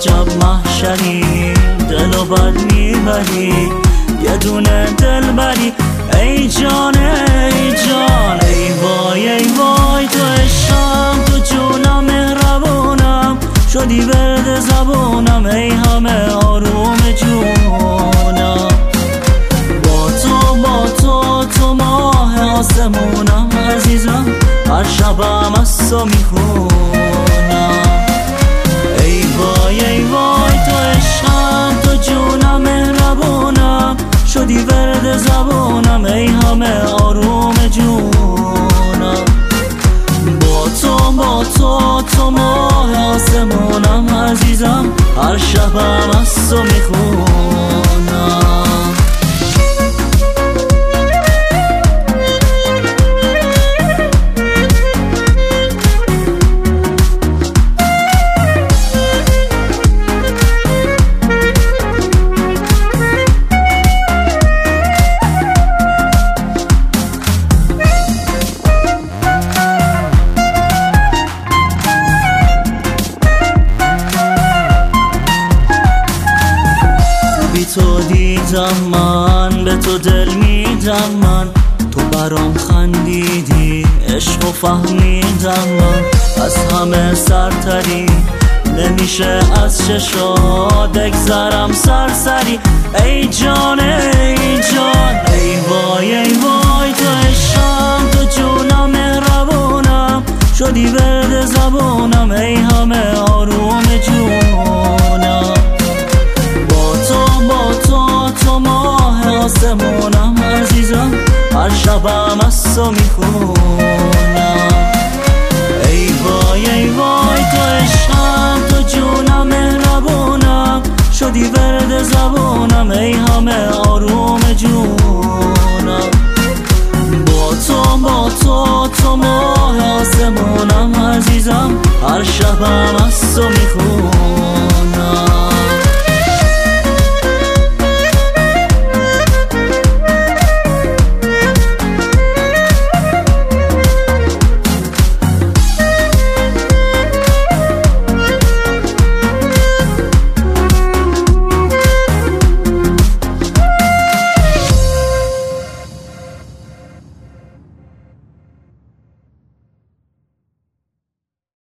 عجب محشری دلو بد میبری یه دونه دل بری ای جان ای جان ای وای ای وای تو عشقم تو جونم مهربونم شدی ورد زبونم ای همه آروم جونم با تو ماه آسمونم عزیزم هر شبم از تو میخونم ای وای تو عشقم تو جونم مهربونم شدی ورد زبونم ای همه آروم جونم با تو ماه آسمونم عزیزم هر شبم از تو میخونم تو دیدم من به تو دل میدم من تو برام خندیدی عشق و فهمیدم من از همه سرتری نمیشه از چشات بگذرم سرسری ای جان ای جان ای وای تو عشقم تو جونم مهربونم شدی ورد زبونم ای همه آروم جونم تو ماه آسمونم عزیزم هر شبم از تو میخونم ای وای تو عشقم تو جونم مهربونم شدی ورد زبونم ای همه آروم جونم با تو ماه آسمونم عزیزم هر شبم از تو میخونم